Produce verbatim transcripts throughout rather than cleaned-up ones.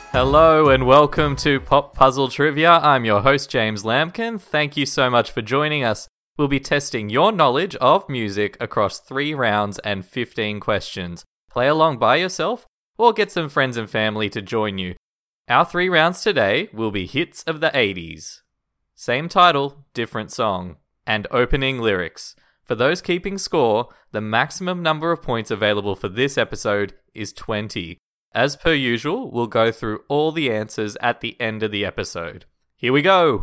Hello and welcome to Pop Puzzle Trivia. I'm your host, James Lambkin. Thank you so much for joining us. We'll be testing your knowledge of music across three rounds and fifteen questions. Play along by yourself or get some friends and family to join you. Our three rounds today will be hits of the eighties. Same title, different song, and opening lyrics. For those keeping score, the maximum number of points available for this episode is twenty. As per usual, we'll go through all the answers at the end of the episode. Here we go!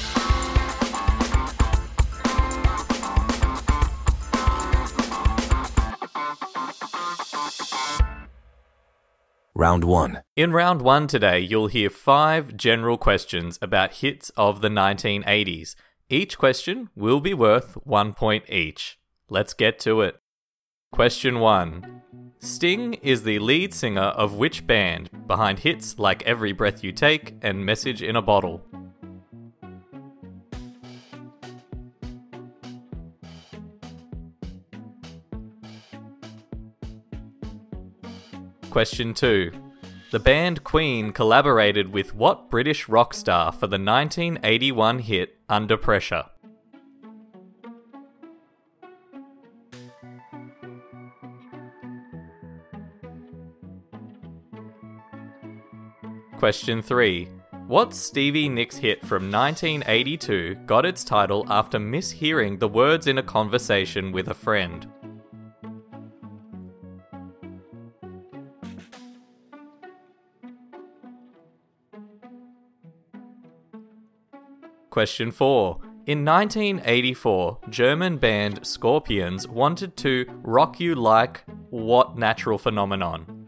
Round one. In round one today, you'll hear five general questions about hits of the nineteen eighties. Each question will be worth one point each. Let's get to it. Question one. Sting is the lead singer of which band behind hits like Every Breath You Take and Message in a Bottle? Question two. The band Queen collaborated with what British rock star for the nineteen eighty-one hit Under Pressure? Question three. What Stevie Nicks hit from nineteen eighty-two got its title after mishearing the words in a conversation with a friend? Question four. In nineteen eighty-four, German band Scorpions wanted to rock you like what natural phenomenon?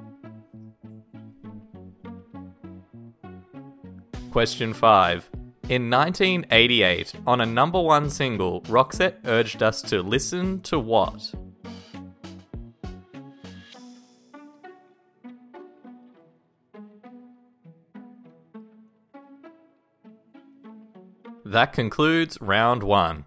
Question five. In nineteen eighty-eight, on a number one single, Roxette urged us to listen to what? That concludes round one.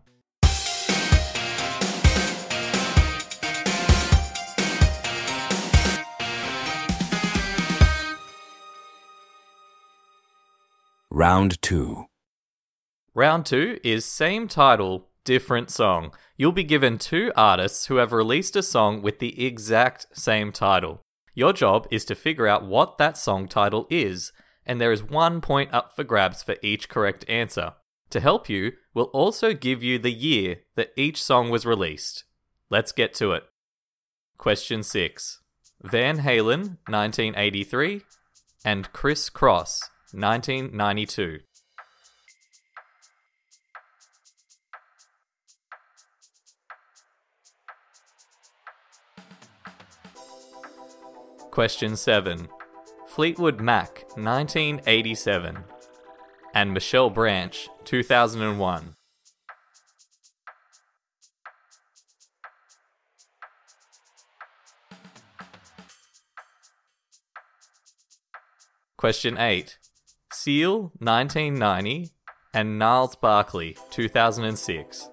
Round two. Round two is same title, different song. You'll be given two artists who have released a song with the exact same title. Your job is to figure out what that song title is, and there is one point up for grabs for each correct answer. To help you, we'll also give you the year that each song was released. Let's get to it. Question six. Van Halen, nineteen eighty-three, and Criss Cross, nineteen ninety-two. Question seven. Fleetwood Mac, nineteen eighty-seven, and Michelle Branch, two thousand one. Question eight. Seal, nineteen ninety, and Gnarls Barkley, two thousand six.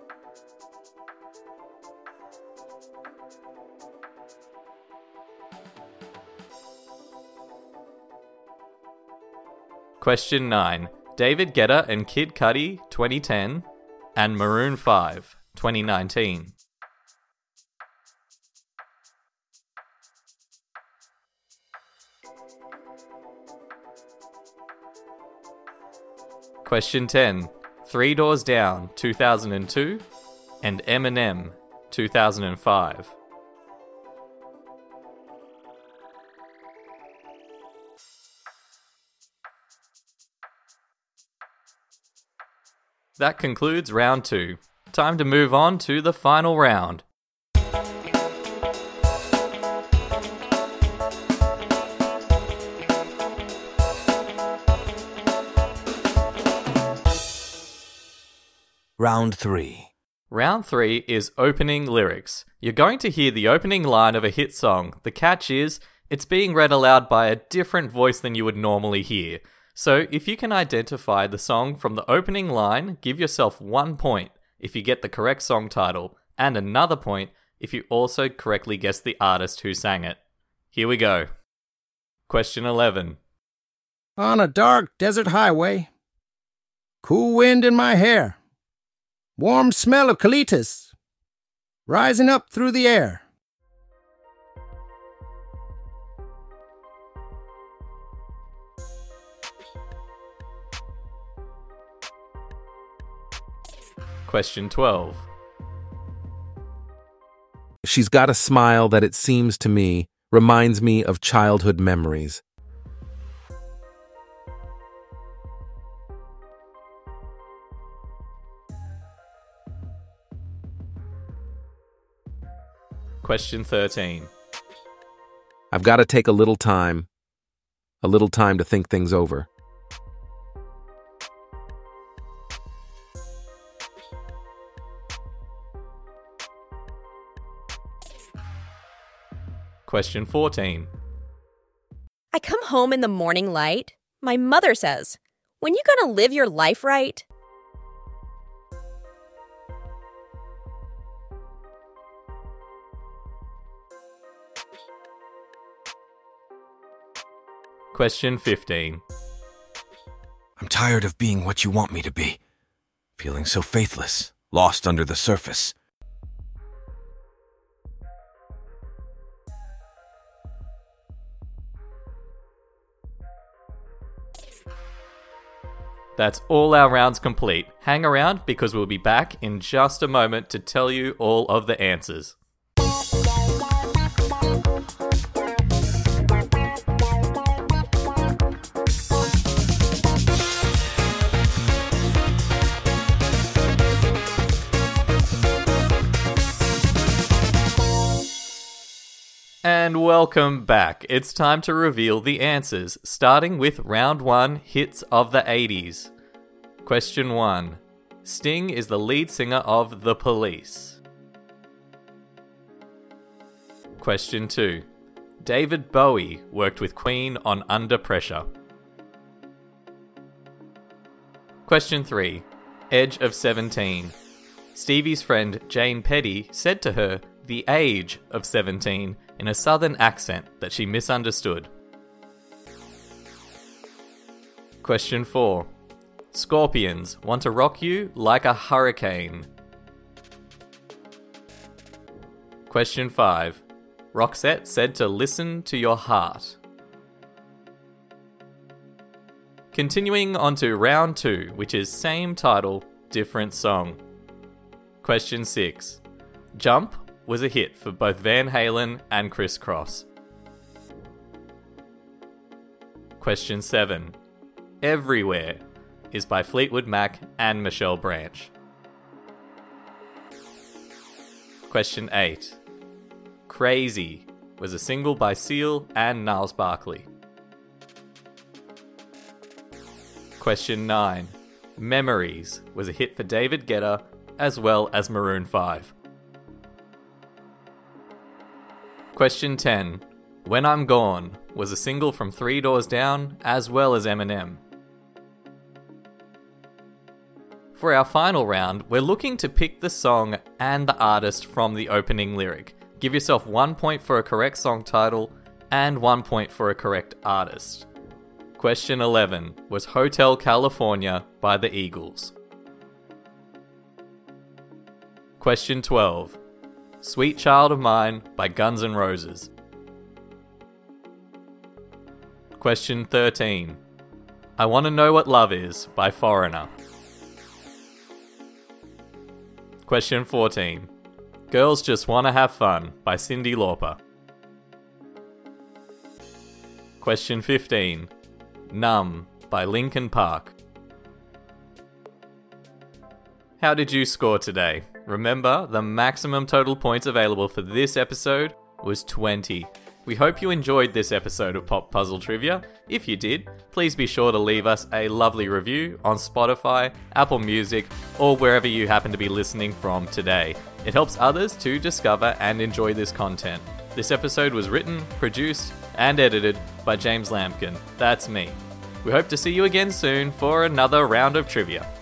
Question nine. David Guetta and Kid Cudi, twenty ten, and Maroon five, twenty nineteen. Question ten. Three Doors Down, two thousand two, and Eminem, two thousand five. That concludes round two. Time to move on to the final round. Round three. Round three is opening lyrics. You're going to hear the opening line of a hit song. The catch is, it's being read aloud by a different voice than you would normally hear. So if you can identify the song from the opening line, give yourself one point if you get the correct song title, and another point if you also correctly guess the artist who sang it. Here we go. Question eleven. on a dark desert highway. Cool wind in my hair. Warm smell of colitas rising up through the air. Question twelve. She's got a smile that, it seems to me, reminds me of childhood memories. Question thirteen. I've got to take a little time, a little time to think things over. Question fourteen. I come home in the morning light. My mother says, "When you gonna live your life right?" Question fifteen. I'm tired of being what you want me to be. Feeling so faithless, lost under the surface. That's all our rounds complete. Hang around because we'll be back in just a moment to tell you all of the answers. And welcome back. It's time to reveal the answers, starting with round one, hits of the eighties. Question one. Sting is the lead singer of The Police. Question two. David Bowie worked with Queen on Under Pressure. Question three. Edge of seventeen. Stevie's friend Jane Petty said to her, "the age of seventeen," in a southern accent that she misunderstood. Question four. Scorpions want to rock you like a hurricane. Question five. Roxette said to listen to your heart. Continuing on to round two, which is same title, different song. Question six. Jump was a hit for both Van Halen and Criss Cross. Question seven. Everywhere is by Fleetwood Mac and Michelle Branch. Question eight. Crazy was a single by Seal and Gnarls Barkley. Question nine. Memories was a hit for David Guetta as well as Maroon five. Question ten. When I'm Gone was a single from Three Doors Down as well as Eminem. For our final round, we're looking to pick the song and the artist from the opening lyric. Give yourself one point for a correct song title and one point for a correct artist. Question eleven was Hotel California by the Eagles. Question twelve. Sweet Child of Mine by Guns N' Roses. Question thirteen. I Want to Know What Love Is by Foreigner. Question fourteen. Girls Just Wanna Have Fun by Cyndi Lauper. Question fifteen. Numb by Linkin Park. How did you score today? Remember, the maximum total points available for this episode was twenty. We hope you enjoyed this episode of Pop Puzzle Trivia. If you did, please be sure to leave us a lovely review on Spotify, Apple Music, or wherever you happen to be listening from today. It helps others to discover and enjoy this content. This episode was written, produced, and edited by James Lampkin. That's me. We hope to see you again soon for another round of trivia.